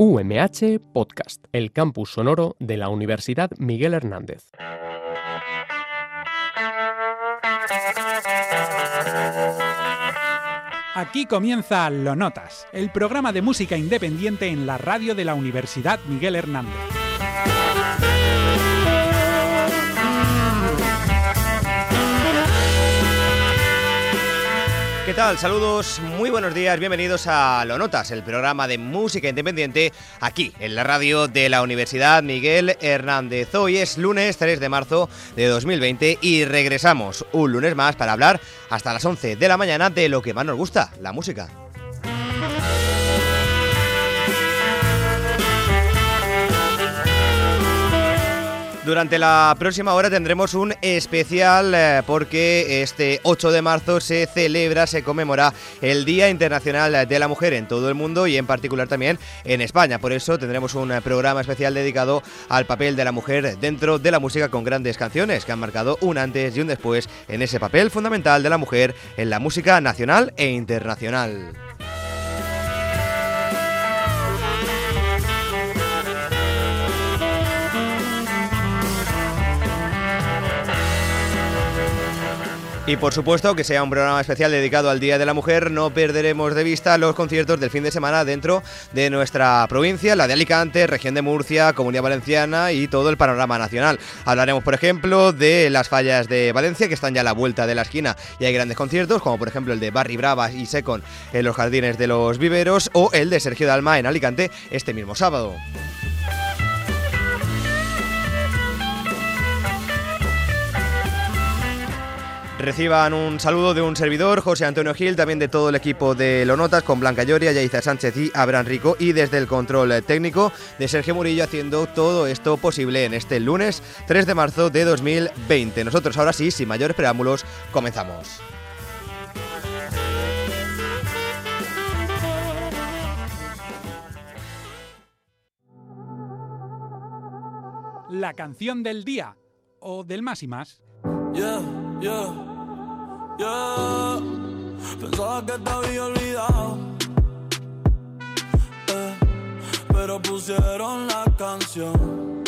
UMH Podcast, el campus sonoro de la Universidad Miguel Hernández. Aquí comienza Lo Notas, el programa de música independiente en la radio de la Universidad Miguel Hernández. ¿Qué tal? Saludos, muy buenos días, bienvenidos a Lo Notas, el programa de música independiente aquí en la radio de la Universidad Miguel Hernández. Hoy es lunes 3 de marzo de 2020 y regresamos un lunes más para hablar hasta las 11 de la mañana de lo que más nos gusta, la música. Durante la próxima hora tendremos un especial porque este 8 de marzo se conmemora el Día Internacional de la Mujer en todo el mundo y en particular también en España. Por eso tendremos un programa especial dedicado al papel de la mujer dentro de la música con grandes canciones que han marcado un antes y un después en ese papel fundamental de la mujer en la música nacional e internacional. Y por supuesto que sea un programa especial dedicado al Día de la Mujer, no perderemos de vista los conciertos del fin de semana dentro de nuestra provincia, la de Alicante, región de Murcia, Comunidad Valenciana y todo el panorama nacional. Hablaremos, por ejemplo, de las fallas de Valencia, que están ya a la vuelta de la esquina y hay grandes conciertos, como por ejemplo el de Barry Brava y Secon en los Jardines de los Viveros o el de Sergio Dalma en Alicante este mismo sábado. Reciban un saludo de un servidor, José Antonio Gil, también de todo el equipo de Lo Notas, con Blanca Lloria, Yaiza Sánchez y Abraham Rico, y desde el control técnico de Sergio Murillo, haciendo todo esto posible en este lunes 3 de marzo de 2020. Nosotros ahora sí, sin mayores preámbulos, comenzamos. La canción del día, o del más y más. Pensaba que te había olvidado, pero pusieron la canción,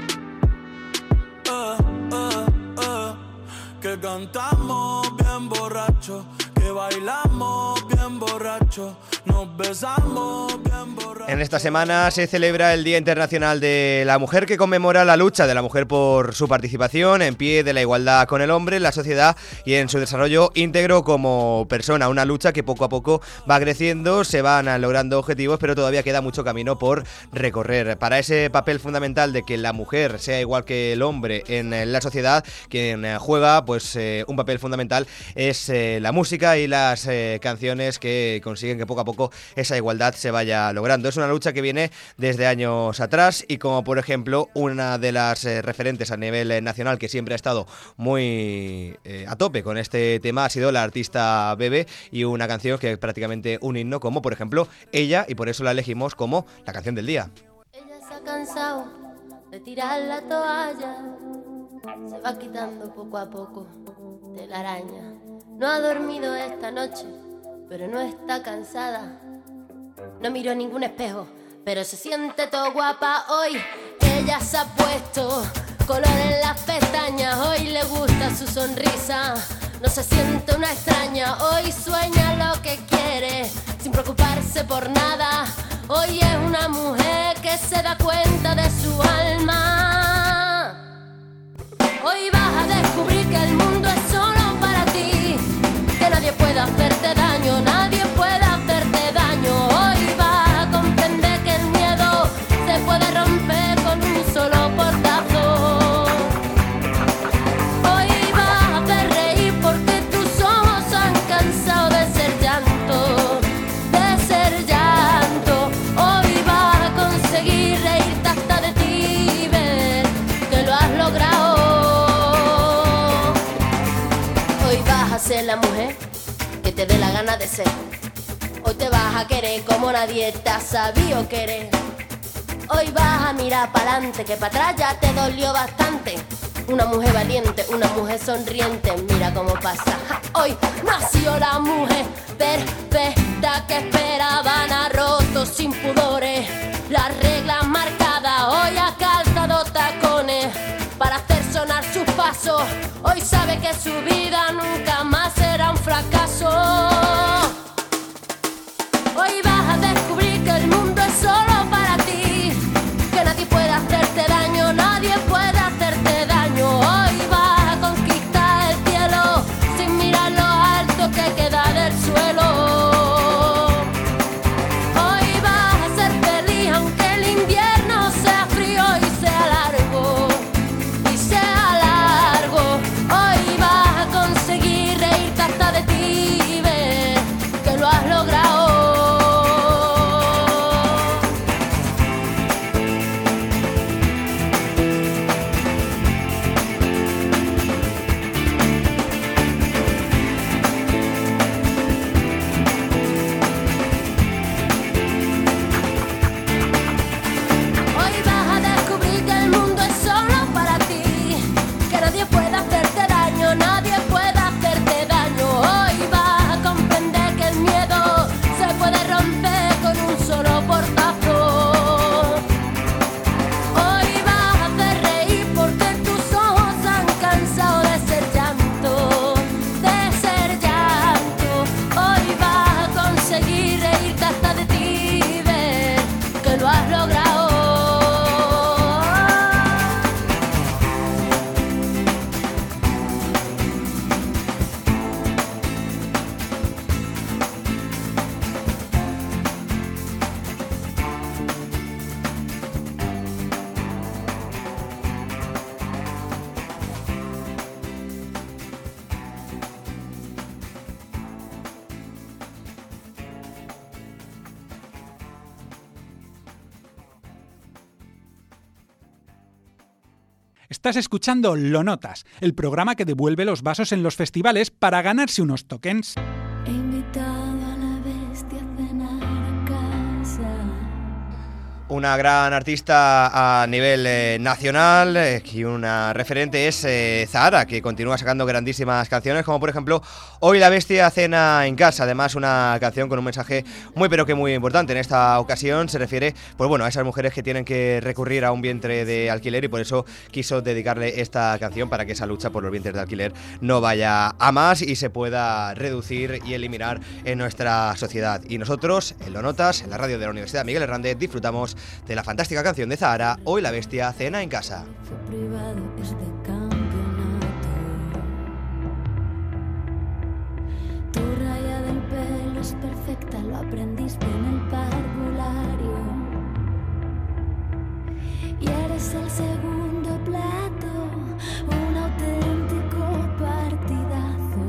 que cantamos bien borracho, que bailamos bien borracho, nos besamos bien borracho. En esta semana se celebra el Día Internacional de la Mujer, que conmemora la lucha de la mujer por su participación en pie de la igualdad con el hombre en la sociedad y en su desarrollo íntegro como persona. Una lucha que poco a poco va creciendo, se van logrando objetivos, pero todavía queda mucho camino por recorrer. Para ese papel fundamental de que la mujer sea igual que el hombre en la sociedad, quien juega pues un papel fundamental es la música y las canciones que consiguen que poco a poco esa igualdad se vaya logrando. Es una lucha que viene desde años atrás y como por ejemplo una de las referentes a nivel nacional que siempre ha estado muy a tope con este tema ha sido la artista Bebe, y una canción que es prácticamente un himno como por ejemplo Ella, y por eso la elegimos como la canción del día. Ella se ha cansado de tirar la toalla, se va quitando poco a poco de la araña. No ha dormido esta noche, pero no está cansada. No miró ningún espejo, pero se siente todo guapa hoy. Ella se ha puesto color en las pestañas, hoy le gusta su sonrisa. No se siente una extraña, hoy sueña lo que quiere, sin preocuparse por nada. Hoy es una mujer que se da cuenta de su alma. Hoy vas a descubrir que el mundo es solo para ti, que nadie puede hacerte daño, nadie puede hacerte daño. Hoy vas a comprender que el miedo se puede romper con un solo portazo. Hoy vas a hacer reír porque tus ojos han cansado de ser llanto, de ser llanto. Hoy vas a conseguir reírte hasta de ti, ver que lo has logrado. Hoy vas a ser la mujer que te dé la gana de ser. Hoy te vas a querer como nadie te ha sabido querer. Hoy vas a mirar para adelante, que para atrás ya te dolió bastante. Una mujer valiente, una mujer sonriente, mira cómo pasa. Hoy nació la mujer perfecta que esperaban, ha roto sin pudores las reglas marcadas. Hoy ha calzado tacones para hacer sonar sus pasos. Hoy sabe que su vida nunca más será un fracaso. Hoy vas a descubrir que el mundo es solo para ti, que nadie puede hacerte daño, nadie puede hacerte daño. Hoy vas a conquistar el cielo sin mirar lo alto que queda del suelo. Hoy vas a ser feliz aunque el invierno sea frío y sea largo, y sea largo. Hoy vas a conseguir reírte hasta de ti y ver que lo has logrado. Estás escuchando Lo Notas, el programa que devuelve los vasos en los festivales para ganarse unos tokens. He invitado a la bestia a cenar a casa. Una gran artista a nivel nacional y una referente es Zahara, que continúa sacando grandísimas canciones, como por ejemplo Hoy la bestia cena en casa. Además, una canción con un mensaje muy pero que muy importante. En esta ocasión se refiere, pues bueno, a esas mujeres que tienen que recurrir a un vientre de alquiler, y por eso quiso dedicarle esta canción para que esa lucha por los vientres de alquiler no vaya a más y se pueda reducir y eliminar en nuestra sociedad. Y nosotros, en Lo Notas, en la radio de la Universidad Miguel Hernández, disfrutamos de la fantástica canción de Zahara, Hoy la bestia cena en casa. Fue privado, es de campeonato. Tu raya del pelo es perfecta, lo aprendiste en el parvulario. Y eres el segundo plato, un auténtico partidazo.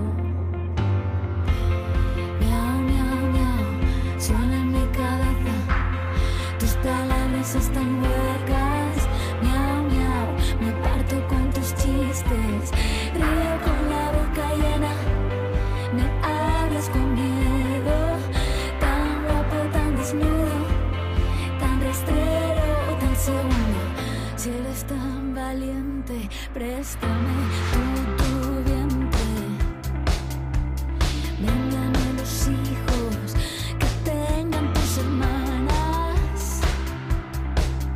Miau, miau, miau, suena en mi cabeza. Tus palabras están huecas, miau, miau, me parto con tus chistes, río con la boca llena, me hablas con miedo, tan guapo, tan desnudo, tan rastrero, tan segundo, si eres tan valiente, préstame tu vientre, vengan a los hijos que tengan tus hermanas.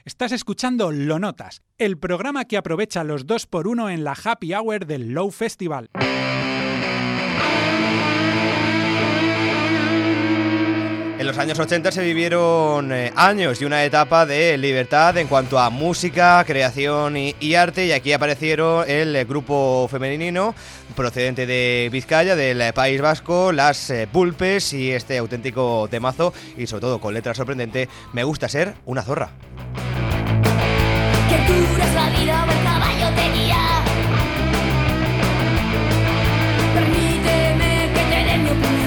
Estás escuchando Lo Notas, el programa que aprovecha los 2x1 en la Happy Hour del Low Festival. En los años 80 se vivieron años y una etapa de libertad en cuanto a música, creación y arte, y aquí aparecieron el grupo femenino procedente de Vizcaya, del País Vasco, las Pulpes, y este auténtico temazo, y sobre todo con letra sorprendente, Me gusta ser una zorra. Que tú eres la vida o el caballo te guía. Permíteme que te dé mi opinión.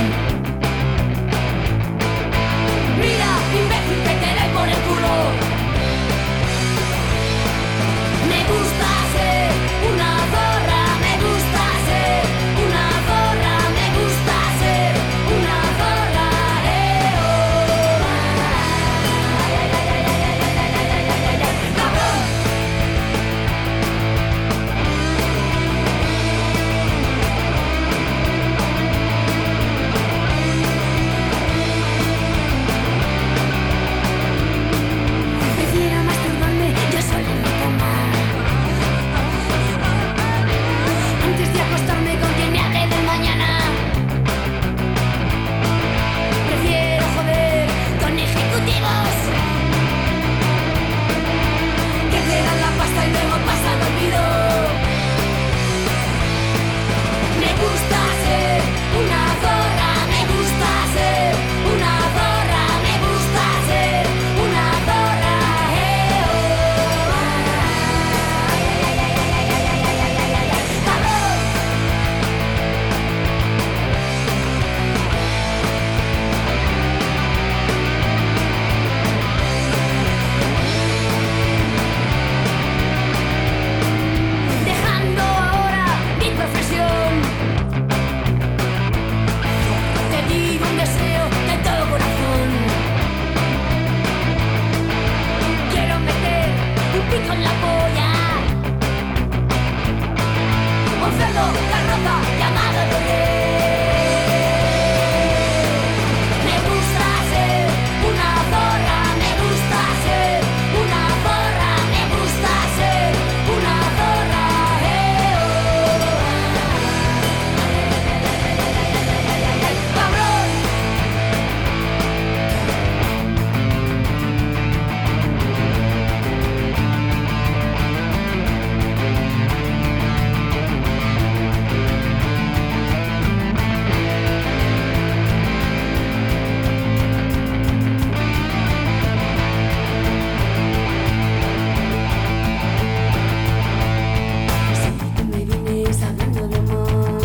Mira, imbécil, que te dé por el culo. Me gusta ser una zorra, me gusta ser una zorra, me gusta ser una zorra, cabrón. Prefiero masturbarme yo sola en mi cama antes de acostarme con quien me hable del mañana. Prefiero joder con ejecutivos que te dan la pasta y luego pasan olvido. Me gusta ser una zorra, me gusta ser una zorra, me gusta ser una zorra, cabrón. Dejando ahora mi profesión, te digo un deseo de todo corazón. Quiero meter un pico en la polla, un cerdo carroza llamado Loré. Me gusta ser una zorra, me gusta ser una zorra, me gusta ser una zorra, cabrón. Si tú me vienes hablando de amor,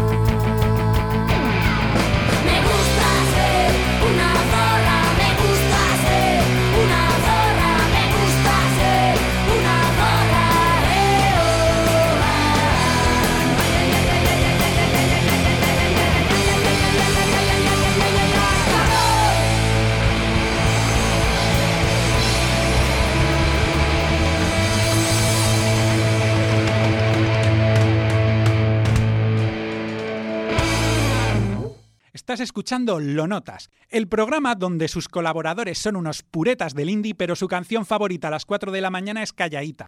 me gusta ser una zorra, me gusta ser una zorra, me gusta ser una zorra, Estás escuchando Lo Notas, el programa donde sus colaboradores son unos puretas del indie, pero su canción favorita a las 4 de la mañana es Callaíta.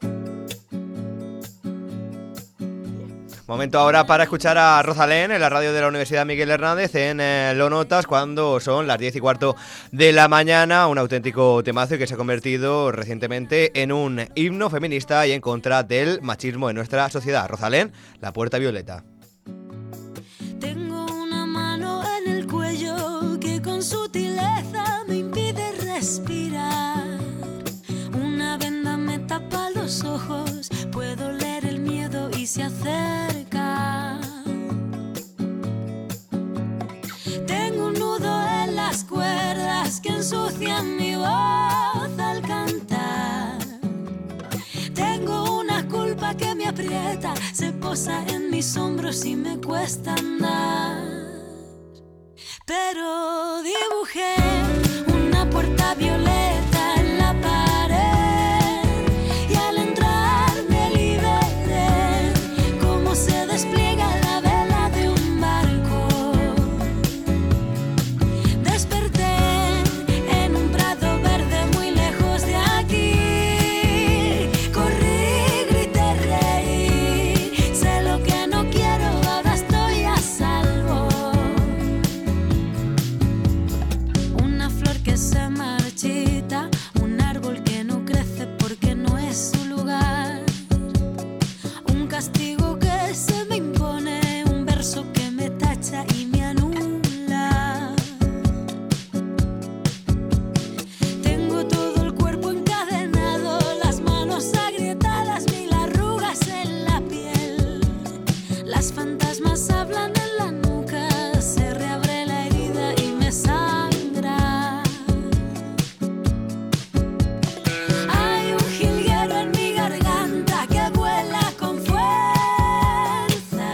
Momento ahora para escuchar a Rosalén en la radio de la Universidad Miguel Hernández en Lo Notas, cuando son las 10:15 de la mañana, un auténtico temazo que se ha convertido recientemente en un himno feminista y en contra del machismo en nuestra sociedad. Rosalén, La Puerta Violeta. Tengo una mano en el cuello que con sutileza me impide respirar. Una venda me tapa los ojos, puedo leer el miedo y se acerca. Tengo un nudo en las cuerdas que ensucian mi voz al cantar. Tengo una culpa que me aprieta, se posa en mis hombros y me cuesta andar. Pero dibujé una puerta violeta en la pared y al entrar me liberé, como se despliega la vela de un barco. Desperté en un prado verde muy lejos de aquí. y me anula. Tengo todo el cuerpo encadenado, las manos agrietadas, mil arrugas en la piel. Las fantasmas hablan en la nuca, se reabre la herida y me sangra. Hay un jilguero en mi garganta que vuela con fuerza.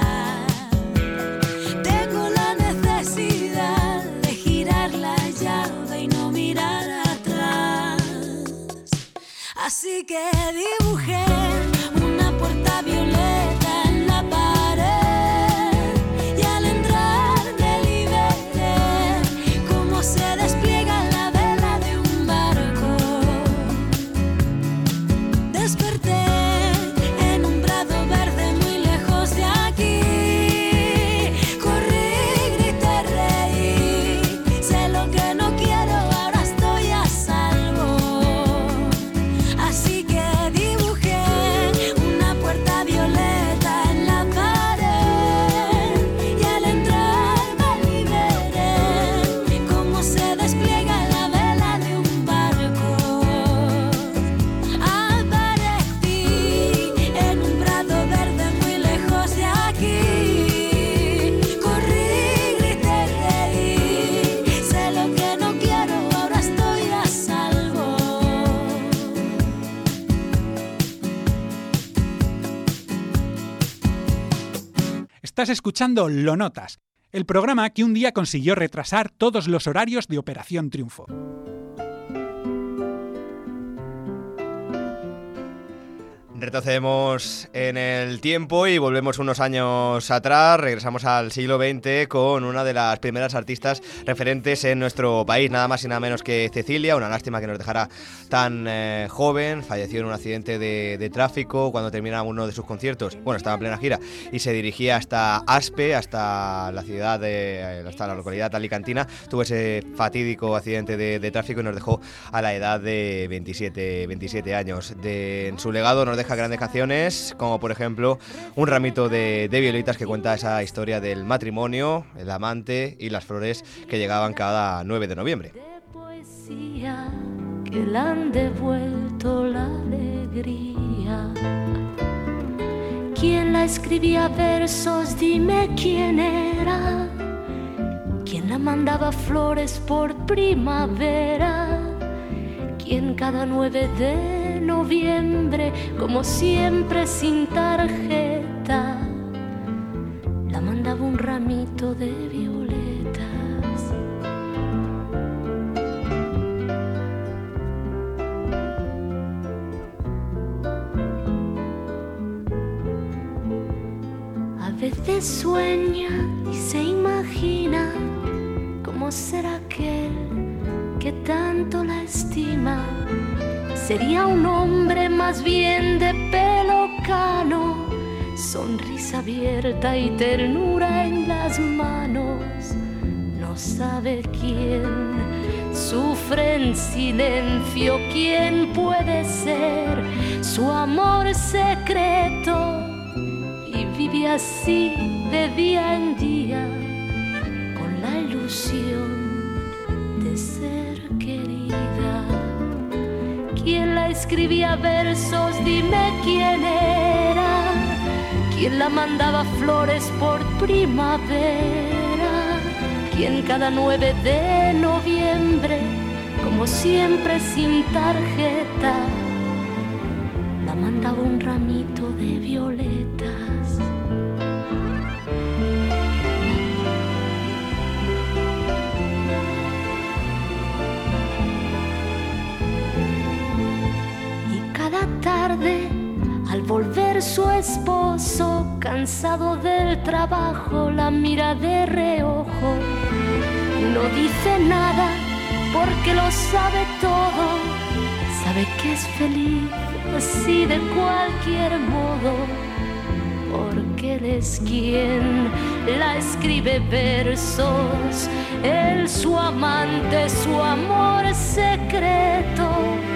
Tengo la necesidad de girar la llave y no mirar atrás. Así que dibujé una puerta violeta en la pared y al entrar me liberé, como se despliega la vela de un barco. Desperté en un prado verde muy lejos de aquí. Corrí, grité, reí. Sé lo que no quiero, ahora estoy a salvo. Así que dibujé una puerta violeta en la pared y al entrar me liberé, como se despliega la vela de un barco. Aparecí en un prado verde muy lejos de aquí. Corrí, grité, reí. Sé lo que no quiero, ahora estoy a salvo. Estás escuchando Lo Notas, el programa que un día consiguió retrasar todos los horarios de Operación Triunfo. Retrocedemos en el tiempo y volvemos unos años atrás, regresamos al siglo XX con una de las primeras artistas referentes en nuestro país, nada más y nada menos que Cecilia. Una lástima que nos dejara tan joven, falleció en un accidente de tráfico cuando terminaba uno de sus conciertos. Bueno, estaba en plena gira y se dirigía hasta Aspe, hasta la ciudad hasta la localidad alicantina. Tuvo ese fatídico accidente de tráfico y nos dejó a la edad de 27 años. En su legado nos deja grandes canciones, como por ejemplo Un ramito de violetas, que cuenta esa historia del matrimonio, el amante y las flores que llegaban cada 9 de noviembre. De poesía que le han devuelto la alegría. ¿Quién la escribía versos? Dime quién era. ¿Quién la mandaba flores por primavera? ¿Quién cada 9 de noviembre, como siempre sin tarjeta, la mandaba un ramito de violetas? A veces sueña y se imagina cómo será aquel que tanto la estima. Sería un hombre más bien de pelo cano, sonrisa abierta y ternura en las manos. No sabe quién sufre en silencio, quién puede ser su amor secreto, y vive así de día en día con la ilusión de ser querida. ¿Quién la escribía versos? Dime quién era. ¿Quién la mandaba flores por primavera? ¿Quién cada 9 de noviembre, como siempre sin tarjeta, la mandaba un ramito de violetas? Tarde, al volver su esposo, cansado del trabajo, la mira de reojo. No dice nada porque lo sabe todo, sabe que es feliz así de cualquier modo, porque él es quien la escribe versos, él su amante, su amor secreto.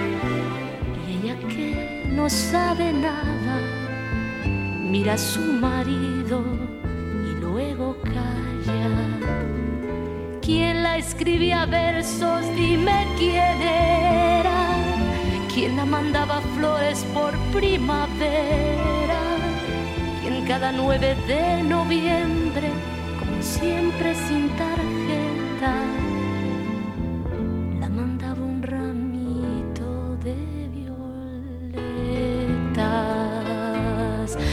No sabe nada, mira a su marido y luego calla. ella escribía versos, dime quién era, quién la mandaba flores por primavera, quién cada 9 de noviembre, como siempre sin tarjeta, la mandaba un ramito de violetas.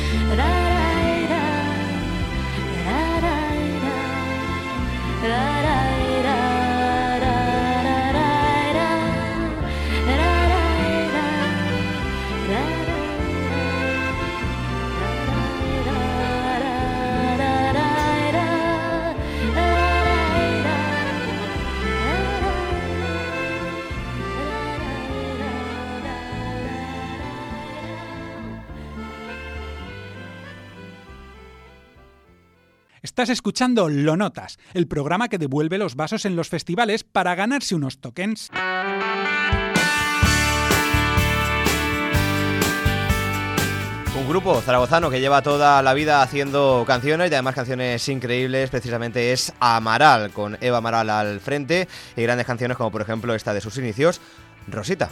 Estás escuchando Lo Notas, el programa que devuelve los vasos en los festivales para ganarse unos tokens. Un grupo zaragozano que lleva toda la vida haciendo canciones y además canciones increíbles, precisamente es Amaral, con Eva Amaral al frente y grandes canciones como por ejemplo esta de sus inicios, Rosita.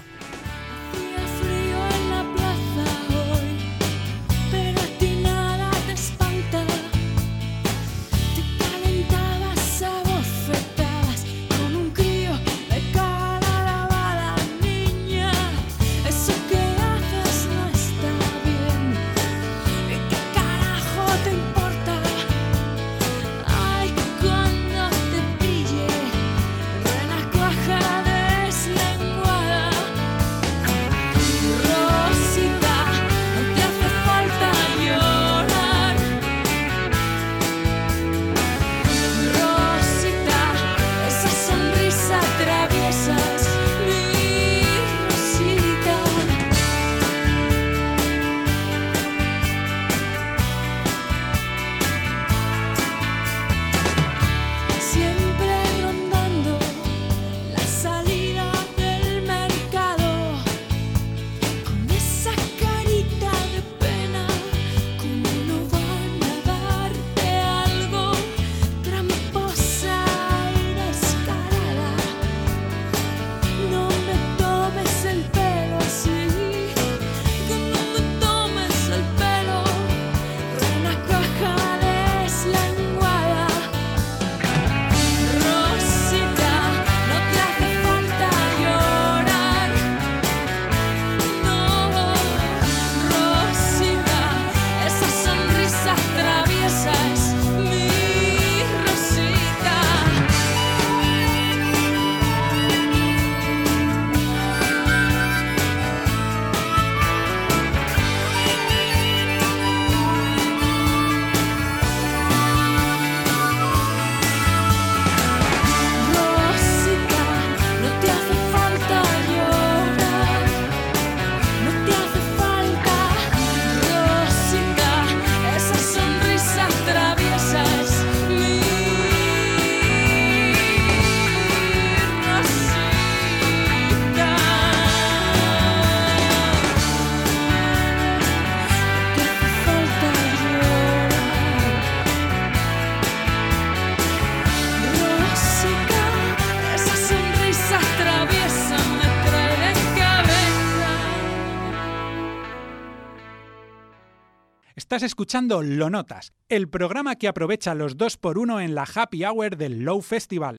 Estás escuchando Lo Notas, el programa que aprovecha los 2x1 en la Happy Hour del Low Festival.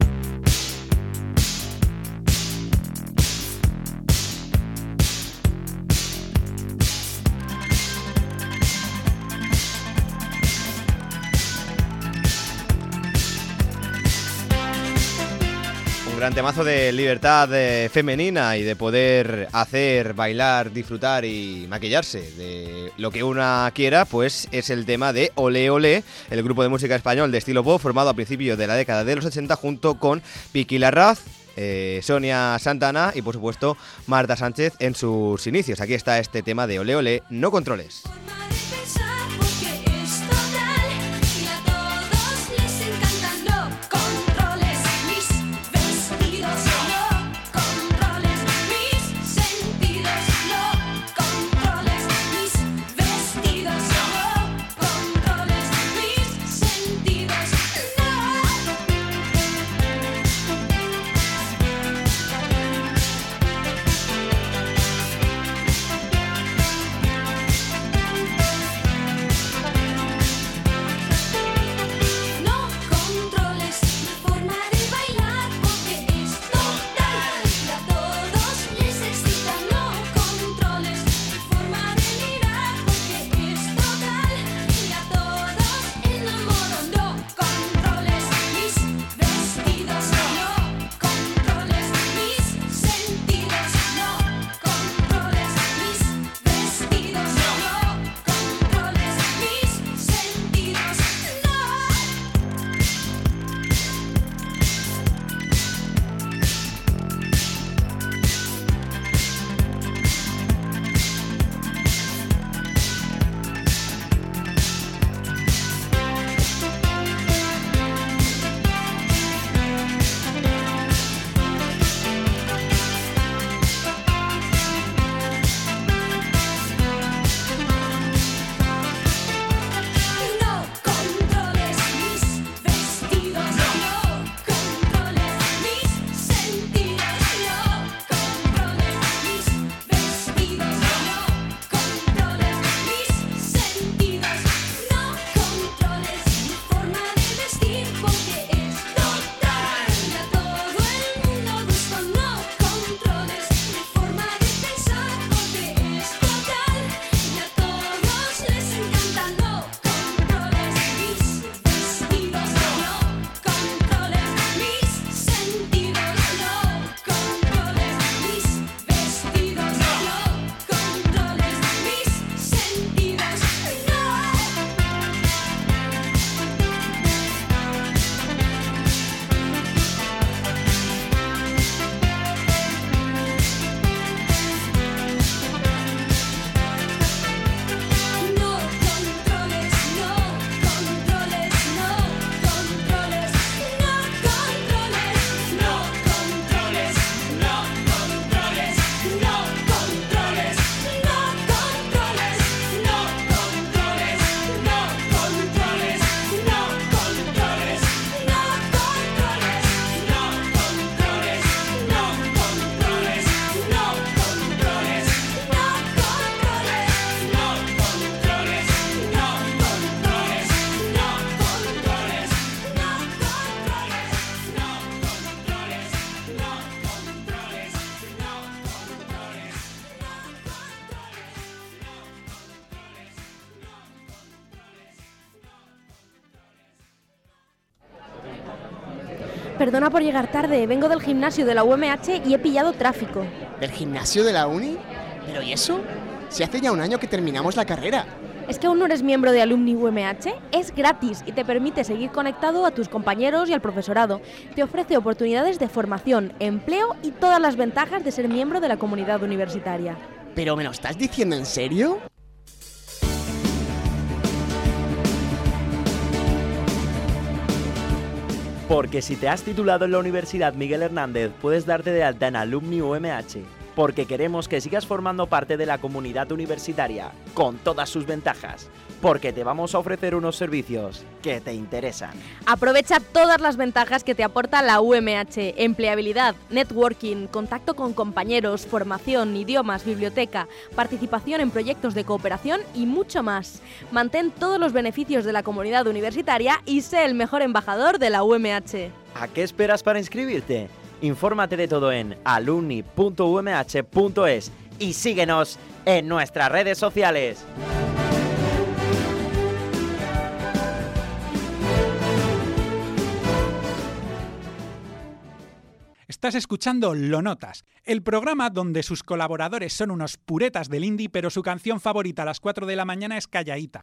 Gran temazo de libertad femenina y de poder hacer, bailar, disfrutar y maquillarse de lo que una quiera, pues es el tema de Olé Olé, el grupo de música español de estilo pop formado a principios de la década de los 80 junto con Piqui Larraz, Sonia Santana y por supuesto Marta Sánchez en sus inicios. Aquí está este tema de Olé Olé, No Controles. Perdona por llegar tarde, vengo del gimnasio de la UMH y he pillado tráfico. ¿Del gimnasio de la uni? ¿Pero y eso? Si hace ya un año que terminamos la carrera. ¿Es que aún no eres miembro de Alumni UMH? Es gratis y te permite seguir conectado a tus compañeros y al profesorado. Te ofrece oportunidades de formación, empleo y todas las ventajas de ser miembro de la comunidad universitaria. ¿Pero me lo estás diciendo en serio? Porque si te has titulado en la Universidad Miguel Hernández, puedes darte de alta en Alumni UMH. Porque queremos que sigas formando parte de la comunidad universitaria, con todas sus ventajas. Porque te vamos a ofrecer unos servicios que te interesan. Aprovecha todas las ventajas que te aporta la UMH. Empleabilidad, networking, contacto con compañeros, formación, idiomas, biblioteca, participación en proyectos de cooperación y mucho más. Mantén todos los beneficios de la comunidad universitaria y sé el mejor embajador de la UMH. ¿A qué esperas para inscribirte? Infórmate de todo en alumni.umh.es y síguenos en nuestras redes sociales. Estás escuchando Lo Notas, el programa donde sus colaboradores son unos puretas del indie, pero su canción favorita a las 4 de la mañana es Calladita.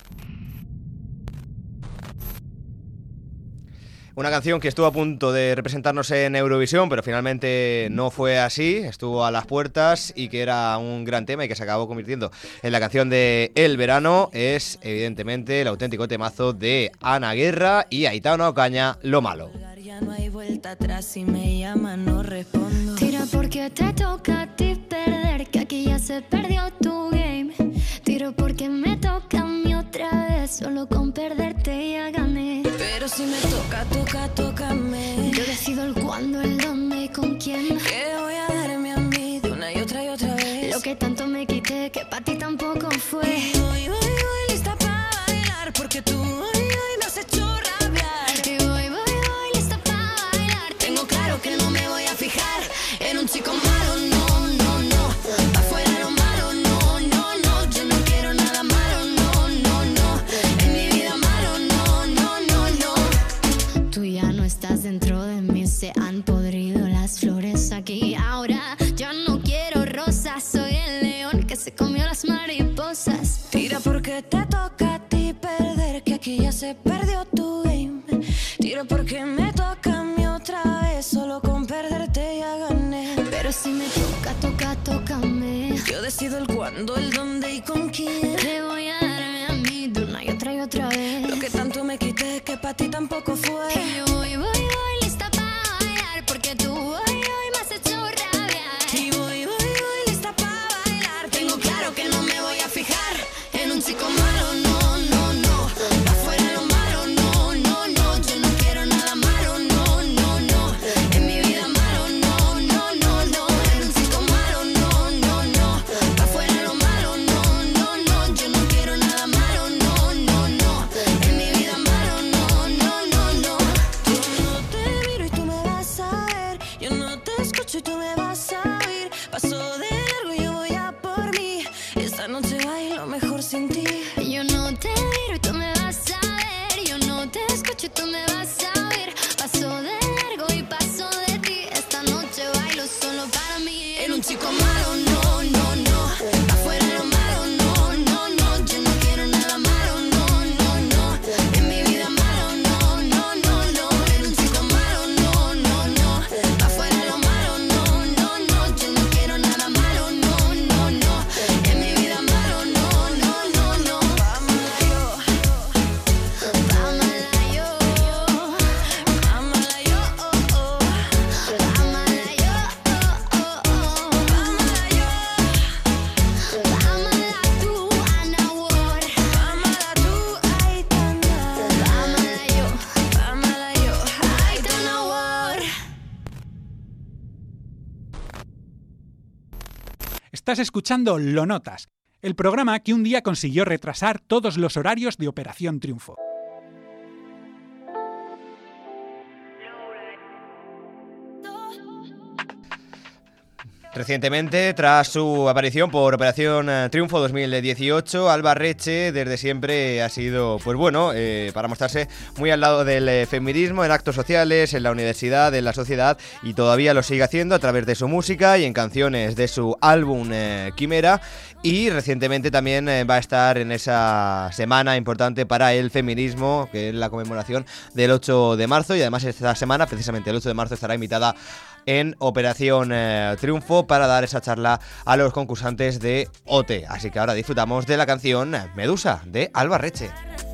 Una canción que estuvo a punto de representarnos en Eurovisión, pero finalmente no fue así, estuvo a las puertas y que era un gran tema y que se acabó convirtiendo en la canción de El Verano. Es evidentemente el auténtico temazo de Ana Guerra y Aitana Ocaña, Lo Malo. Ya no hay vuelta atrás, si me llaman no respondo. Tira porque te toca a ti perder, que aquí ya se perdió tu game. Tiro porque me toca a mí otra vez, solo con perderte ya gané. Pero si me toca, tócame. Yo decido el cuándo, el dónde y con quién. Que voy a darme a mí de una y otra vez. Lo que tanto me quité, que para ti tampoco fue. Y voy lista para bailar, porque tú hoy me has hecho rabiar. Y voy lista para bailar. Tengo claro que no me voy a fijar en un chico malo, no. Pa' fuera lo malo, no. Yo no quiero nada malo, no. En mi vida malo, no. Tú ya no estás dentro de mí, se han podrido las flores aquí. Ahora yo no quiero rosas, soy el león que se comió las mariposas. Tira porque te toca a ti perder, que aquí ya se perdió tu game. Tira porque me toca a mí otra vez, solo con perderte ya gané. Pero si me toca, tócame. Yo decido el cuándo, el dónde y con quién. Te voy a darme a mí de una y otra vez. Lo que tanto me quité, que para ti tampoco fue. Y yo voy lista para bailar, porque tú hoy me has hecho rabiar. Y voy lista para bailar. Tengo claro que no me voy a fijar en un chico malo, no. Pa' fuera lo malo, no. Yo no quiero nada malo, no. En mi vida malo, no. En un chico malo, no. Pa' fuera lo malo, no. Yo no quiero nada malo, no. En mi vida malo, no. Yo no te miro y tú me vas a ver. Yo no te escucho y tú me vas a oír. Paso de largo y yo voy a por mí. Esta noche bailo mejor sin ti. Yo no te miro y tú me vas a ver. Yo no te escucho y tú me vas a oír. Paso de largo y paso de ti. Esta noche bailo solo para mí. En un chico malo, no. Afuera lo malo, no. Yo no quiero nada malo, no. En mi vida malo, no. En un chico malo, no. Afuera lo malo, no. Yo no quiero nada malo, no. En mi vida malo, no. Vámala yo. Vámala tú, Ana Ward. Vámala tú, Aitana. Vámala yo, Aitana Ward. Estás escuchando Lo Notas, el programa que un día consiguió retrasar todos los horarios de Operación Triunfo. Recientemente, tras su aparición por Operación Triunfo 2018, Alba Reche desde siempre ha sido, pues bueno, para mostrarse muy al lado del feminismo en actos sociales, en la universidad, en la sociedad, y todavía lo sigue haciendo a través de su música y en canciones de su álbum Quimera. Y recientemente también va a estar en esa semana importante para el feminismo, que es la conmemoración del 8 de marzo, y además esta semana, precisamente el 8 de marzo, estará invitada en Operación Triunfo para dar esa charla a los concursantes de OT. Así que ahora disfrutamos de la canción Medusa de Alba Reche.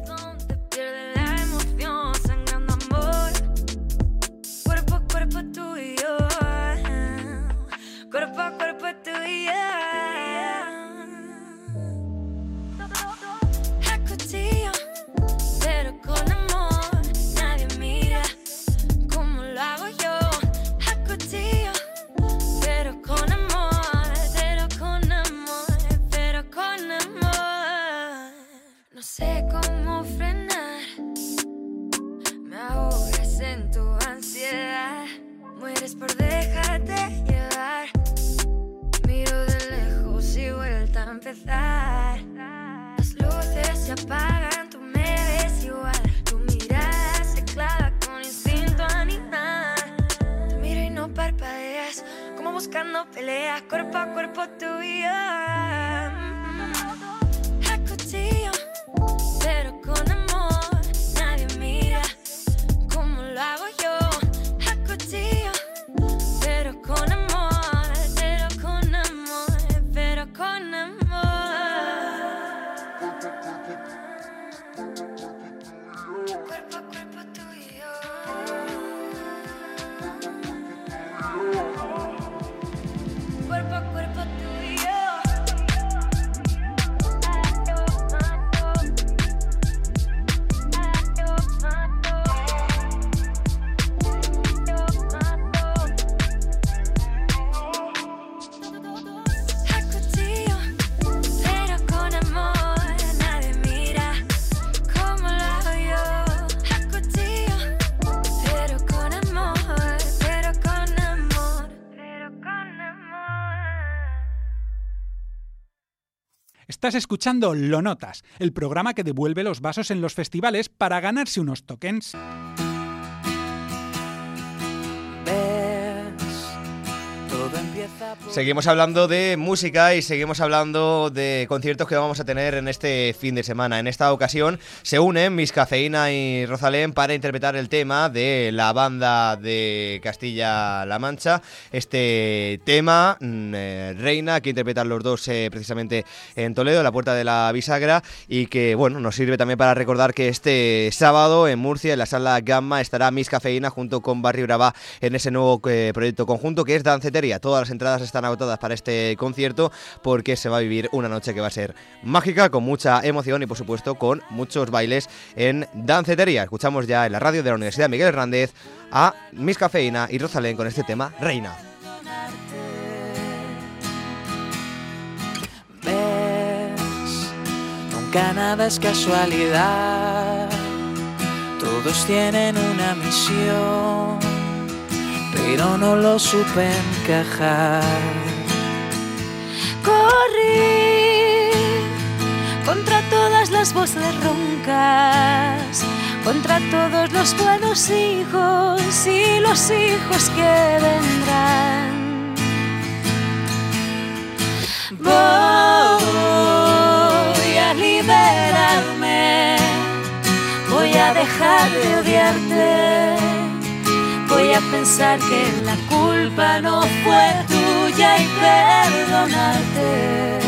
No sé cómo frenar, me ahogas en tu ansiedad, mueres por dejarte llevar, miro de lejos y vuelta a empezar, las luces se apagan, tú me ves igual, tu mirada se clava con instinto animal, te miro y no parpadeas, como buscando peleas, cuerpo a cuerpo tú y yo, a cuchillo. Pero con amor, nadie mira como lo hago yo, a cuchillo. Pero con amor, pero con amor, pero con amor. Cuerpo a cuerpo tú y yo. Cuerpo a cuerpo tú y yo. Estás escuchando Lo Notas, el programa que devuelve los vasos en los festivales para ganarse unos tokens. Seguimos hablando de música y seguimos hablando de conciertos que vamos a tener en este fin de semana. En esta ocasión se unen Miss Cafeína y Rosalén para interpretar el tema de la banda de Castilla-La Mancha. Este tema, Reina, que interpretan los dos precisamente en Toledo, en la Puerta de la Bisagra, y que bueno, nos sirve también para recordar que este sábado en Murcia, en la Sala Gamma, estará Miss Cafeína junto con Barrio Brava en ese nuevo proyecto conjunto que es Dancetería. Todas las entradas están agotadas para este concierto porque se va a vivir una noche que va a ser mágica, con mucha emoción y por supuesto con muchos bailes en Dancetería. Escuchamos ya en la radio de la Universidad Miguel Hernández a Miss Cafeína y Rosalén con este tema Reina. Ves, nunca nada es casualidad, todos tienen una misión, pero no lo supe encajar. Corrí contra todas las voces roncas, contra todos los buenos hijos y los hijos que vendrán. Voy a liberarme, voy a dejar de odiarte, voy a pensar que la culpa no fue tuya y perdonarte.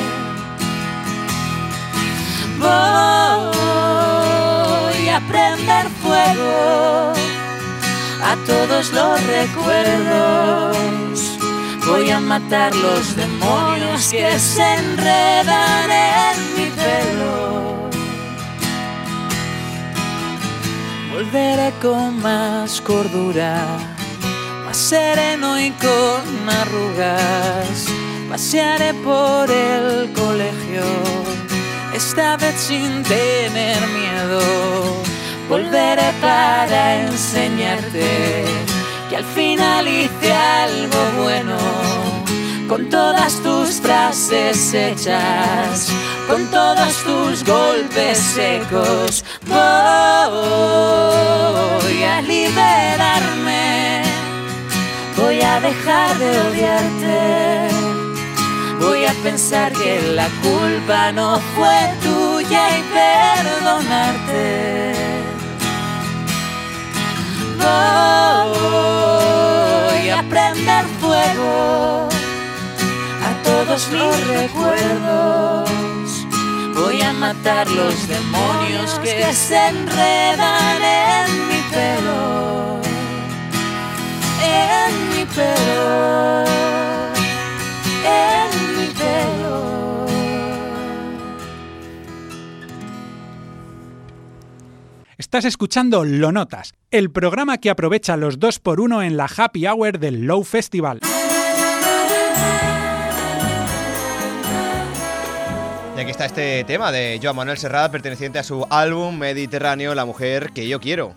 Voy a prender fuego a todos los recuerdos, voy a matar los demonios que se enredan en mi pelo. Volveré con más cordura, más sereno y con arrugas. Pasearé por el colegio, esta vez sin tener miedo. Volveré para enseñarte que al final hice algo bueno, con todas tus frases hechas, con todos tus golpes secos. Voy a liberarme, voy a dejar de odiarte, voy a pensar que la culpa no fue tuya y perdonarte. Voy a prender fuego a todos mis recuerdos, voy a matar los demonios que se enredan en mi pelo, en mi pelo, en mi pelo. Estás escuchando Lo Notas, el programa que aprovecha los 2x1 en la Happy Hour del Low Festival. Y aquí está este tema de Joan Manuel Serrat, perteneciente a su álbum Mediterráneo, La mujer que yo quiero.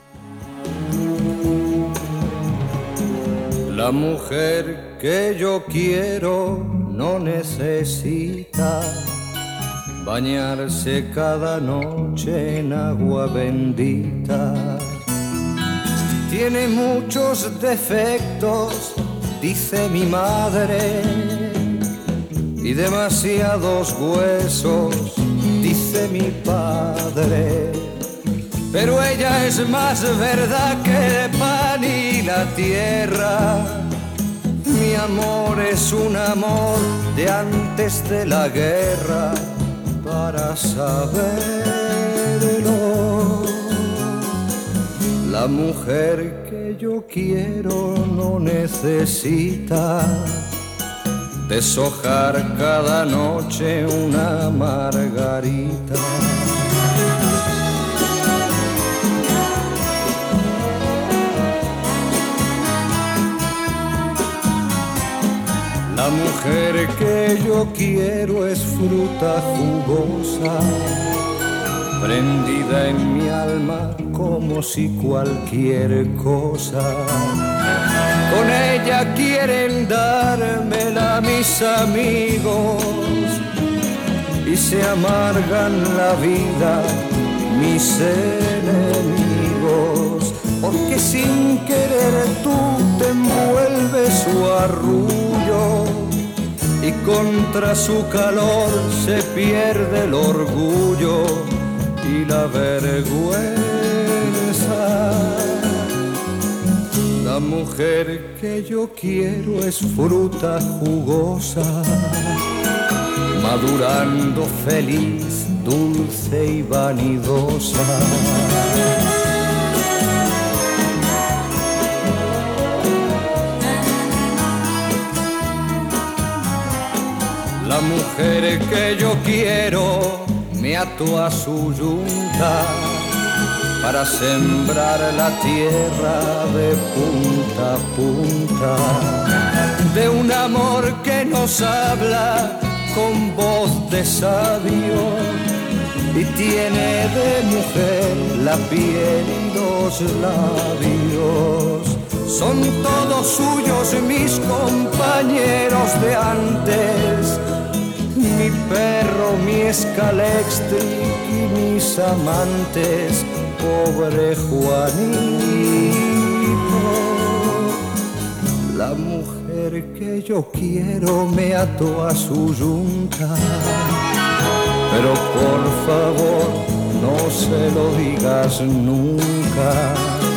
La mujer que yo quiero no necesita bañarse cada noche en agua bendita. Tiene muchos defectos, dice mi madre, y demasiados huesos, dice mi padre. Pero ella es más verdad que el pan y la tierra. Mi amor es un amor de antes de la guerra, para saberlo. La mujer que yo quiero no necesita deshojar cada noche una margarita. La mujer que yo quiero es fruta jugosa, prendida en mi alma como si cualquier cosa. Con ella quieren dármela mis amigos y se amargan la vida mis enemigos, porque sin querer tú te envuelves su arrullo y contra su calor se pierde el orgullo y la vergüenza. La mujer que yo quiero es fruta jugosa, madurando feliz, dulce y vanidosa. La mujer que yo quiero me ató a su yunta para sembrar la tierra de punta a punta, de un amor que nos habla con voz de sabio y tiene de mujer la piel y los labios. Son todos suyos mis compañeros de antes, mi perro, mi escalextric y mis amantes, pobre Juanito. La mujer que yo quiero me ató a su yunta, pero por favor no se lo digas nunca.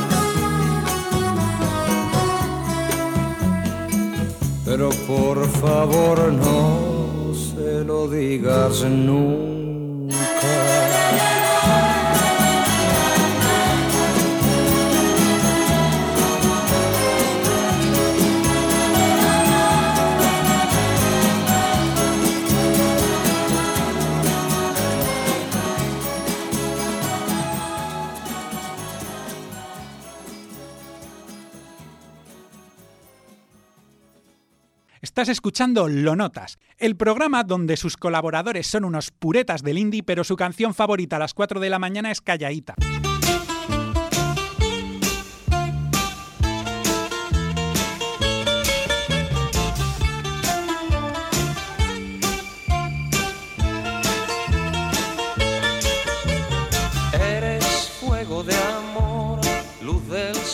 Pero por favor no se lo digas nunca. Estás escuchando Lo Notas, el programa donde sus colaboradores son unos puretas del indie, pero su canción favorita a las 4 de la mañana es Calladita.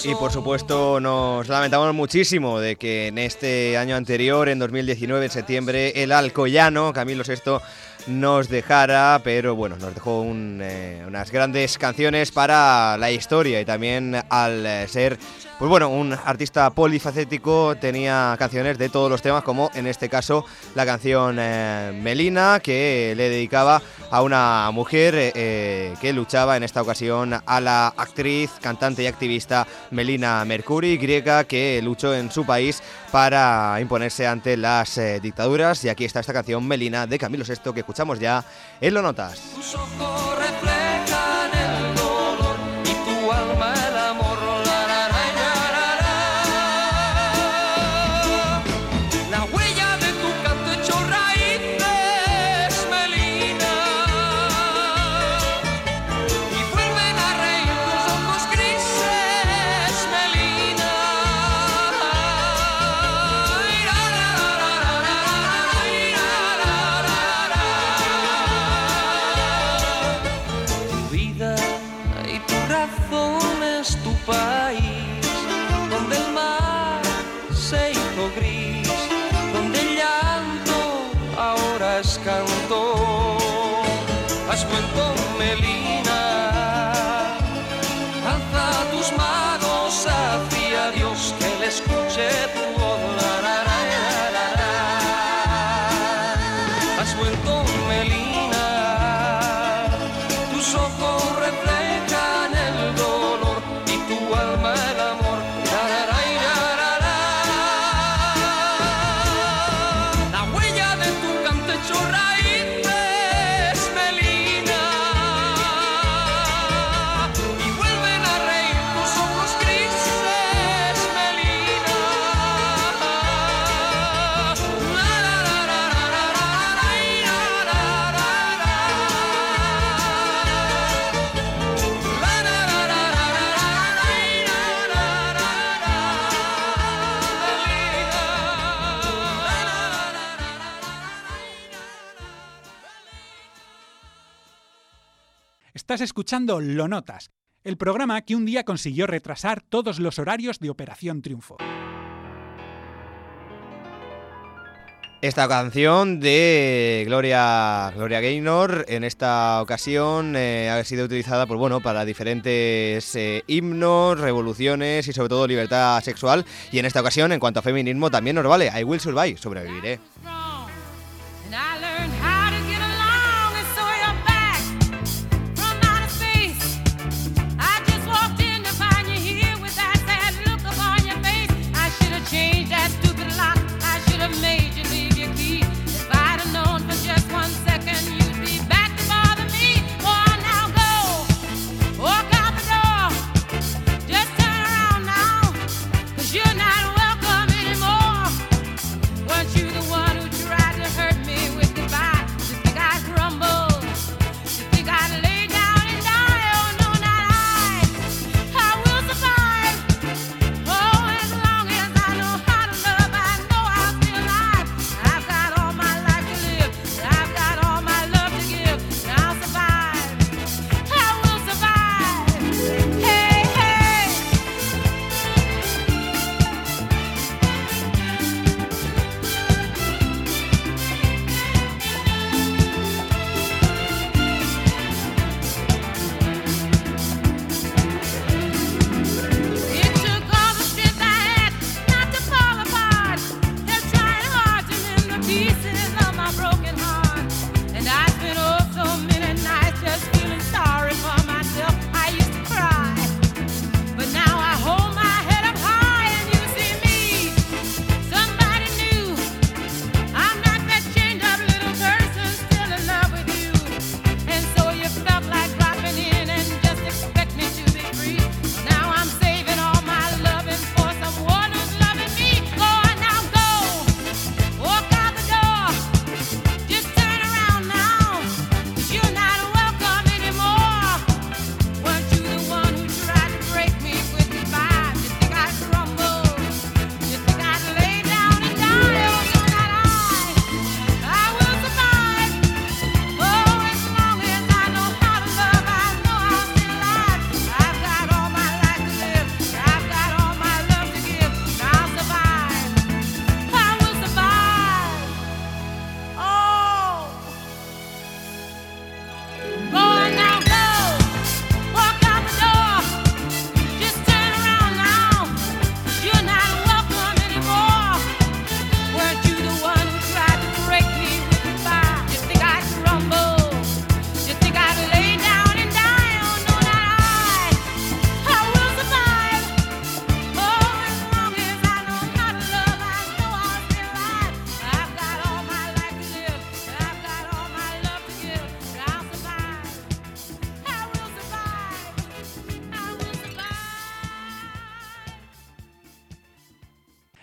Y por supuesto nos lamentamos muchísimo de que en este año anterior, en 2019, en septiembre, el alcoyano Camilo VI nos dejara, pero bueno, nos dejó unas grandes canciones para la historia y también al ser, pues bueno, un artista polifacético, tenía canciones de todos los temas, como en este caso la canción Melina, que le dedicaba a una mujer que luchaba en esta ocasión a la actriz, cantante y activista Melina Mercouri, griega, que luchó en su país para imponerse ante las dictaduras. Y aquí está esta canción Melina de Camilo VI, que escuchamos ya en Lo Notas. Tus ojos reflejan el dolor y tu alma el amor. La huella de tu canto echó raíces, Melina, y vuelven a reír tus ojos grises, Melina. Tu vida y tu razón es tu país, donde el mar se hizo gris, donde el llanto ahora es canto. Has vuelto, Melina, alza tus manos hacia Dios, que Él escuche tu voz. Has vuelto, Melina, tus ojos reflejan el dolor y tu alma el amor. La huella de tu canto echó raíces, Melina, y vuelven a reír tus ojos grises, Melina. Estás escuchando Lo Notas, el programa que un día consiguió retrasar todos los horarios de Operación Triunfo. Esta canción de Gloria Gaynor en esta ocasión ha sido utilizada pues, bueno, para diferentes himnos, revoluciones y sobre todo libertad sexual. Y en esta ocasión, en cuanto a feminismo, también nos vale I Will Survive, sobreviviré. You're not welcome anymore. Weren't you the one who tried to hurt me with the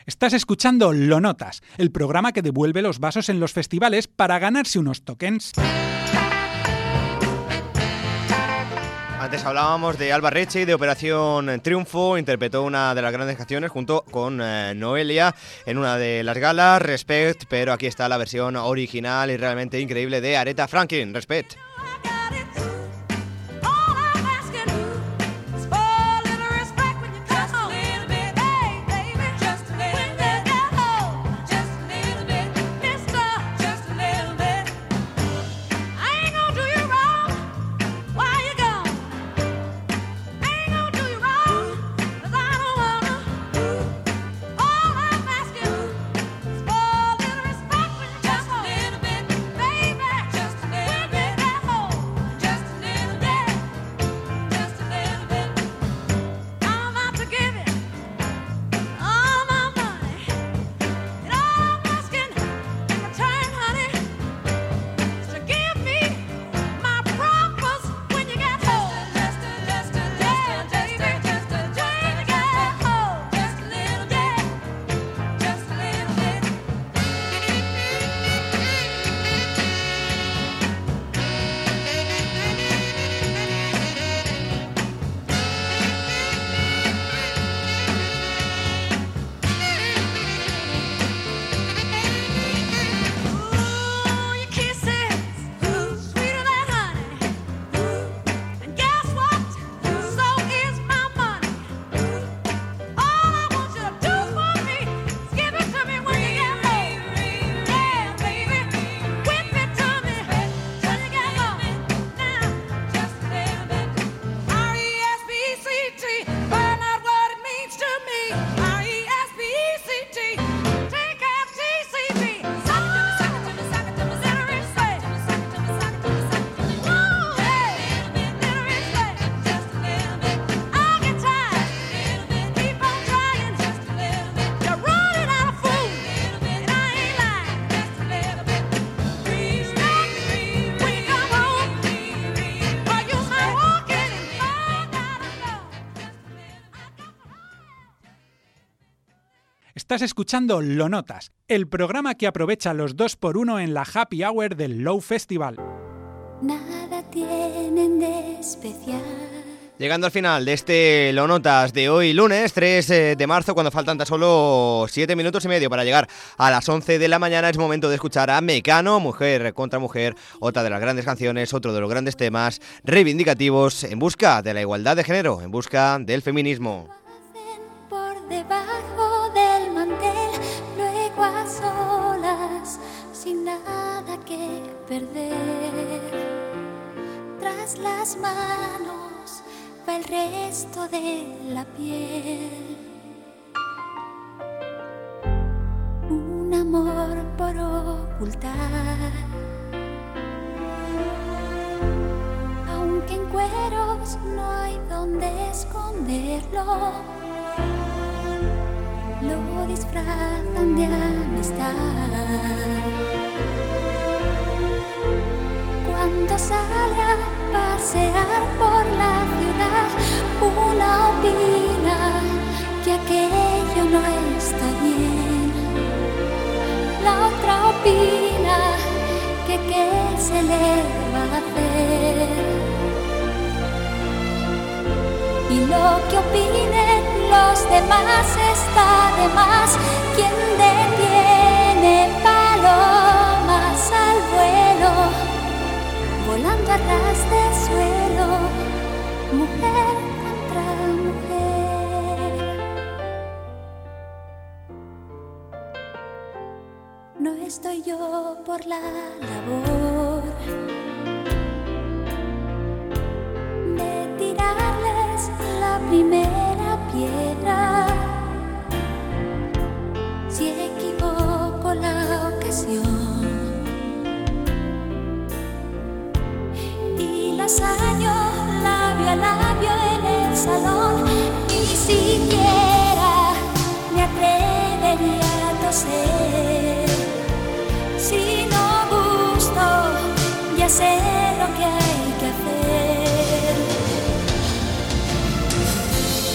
Estás escuchando Lo Notas, el programa que devuelve los vasos en los festivales para ganarse unos tokens. Antes hablábamos de Alba Reche y de Operación Triunfo. Interpretó una de las grandes canciones junto con Noelia en una de las galas, Respect, pero aquí está la versión original y realmente increíble de Aretha Franklin, Respect. Estás escuchando Lo Notas, el programa que aprovecha los 2x1 en la Happy Hour del Low Festival. Nada tienen de especial. Llegando al final de este Lo Notas de hoy, lunes 3 de marzo, cuando faltan tan solo 7 minutos y medio para llegar a las 11 de la mañana, es momento de escuchar a Mecano, Mujer contra Mujer, otra de las grandes canciones, otro de los grandes temas reivindicativos en busca de la igualdad de género, en busca del feminismo. Por debajo del mantel, luego a solas, sin nada que perder. Tras las manos va el resto de la piel. Un amor por ocultar, aunque en cueros no hay donde esconderlo. Lo disfrazan de amistad. Cuando sale a pasear por la ciudad, una opina que aquello no está bien. La otra opina que qué se le va a hacer. Y lo que opinen los demás está de más. Quien detiene palomas al vuelo, volando a ras de suelo, mujer contra mujer. No estoy yo por la labor de tirarles la primera piedra. Si equivoco la ocasión y las hallo labio a labio en el salón, ni siquiera me atrevería a toser. Si no gusto, ya sé lo que hay que hacer.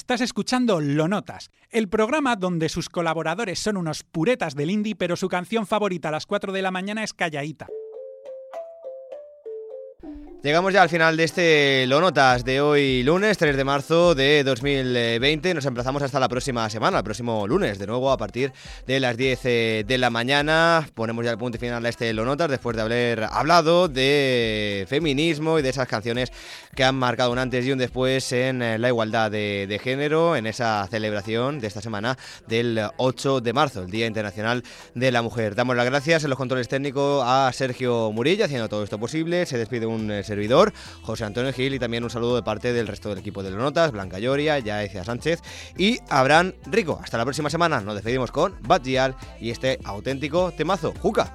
Estás escuchando Lo Notas, el programa donde sus colaboradores son unos puretas del indie, pero su canción favorita a las 4 de la mañana es Calladita. Llegamos ya al final de este Lo Notas de hoy, lunes 3 de marzo de 2020. Nos emplazamos hasta la próxima semana, el próximo lunes, de nuevo a partir de las 10 de la mañana. Ponemos ya el punto final a este Lo Notas después de haber hablado de feminismo y de esas canciones que han marcado un antes y un después en la igualdad de género, en esa celebración de esta semana del 8 de marzo, el Día Internacional de la Mujer. Damos las gracias en los controles técnicos a Sergio Murilla, haciendo todo esto posible. Se despide un servidor, José Antonio Gil, y también un saludo de parte del resto del equipo de Lo Notas, Blanca Lloria, Yaecia Sánchez y Abraham Rico. Hasta la próxima semana, nos despedimos con Bad Gyal y este auténtico temazo, Juca.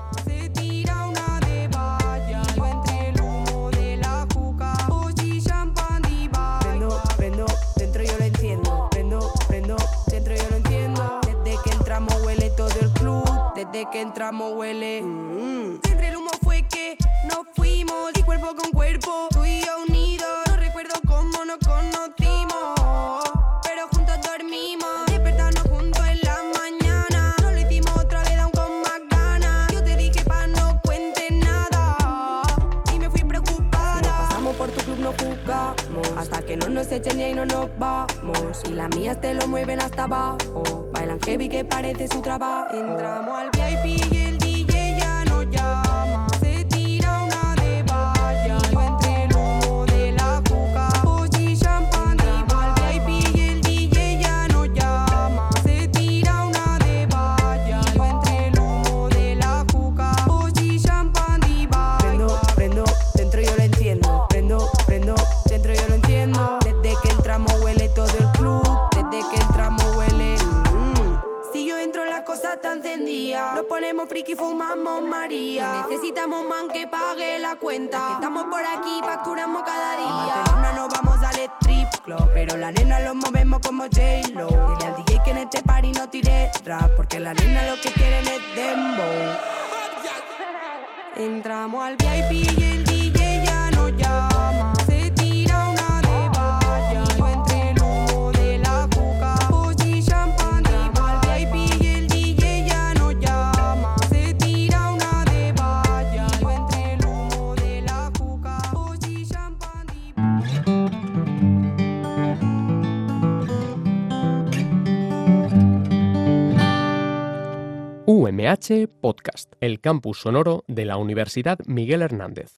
Prendo, dentro yo lo entiendo. Prendo, dentro yo lo entiendo. Desde que entramos huele todo el club, desde que entramos huele. Entre el humo fue que nos fuimos, y cuerpo con cuerpo, tú y yo unidos. No recuerdo cómo nos conocimos, pero juntos dormimos. Despertarnos juntos en la mañana, no lo hicimos otra vez aún con más ganas. Yo te dije pa' no cuentes nada, y me fui preocupada. Si nos pasamos por tu club nos jugamos, hasta que no nos echen y ahí no nos vamos. Y las mías te lo mueven hasta abajo, bailan heavy que parece su trabajo. Entramos al VIP y el DJ ya nos llama. Se tira una de valla, yo entre el humo de la juca, y champán. Entramos al VIP y el DJ ya nos llama. Se tira una de valla, yo entre el humo de la juca, y champán. Prendo, dentro yo lo entiendo. Prendo, dentro yo lo entiendo. Desde que entramos huele todo el club, desde que entramos huele. Si yo entro las cosas están encendidas, nos ponemos friki, fumamos María. Necesitamos man que pague la cuenta, que estamos por aquí, facturamos cada día. En Barcelona nos vamos al strip club, pero la nena lo movemos como J-Lo. Dile al DJ que en este party no tire rap, porque la nena lo que quieren es dembow. Entramos al VIP y el DJ ya nos llama. Se tira una de valla, yo entre el humo de la juca, y champán. Entramos al VIP y el DJ ya nos llama. Se tira una de valla, yo entre el humo de la juca, y champán. UMH Podcast, el campus sonoro de la Universidad Miguel Hernández.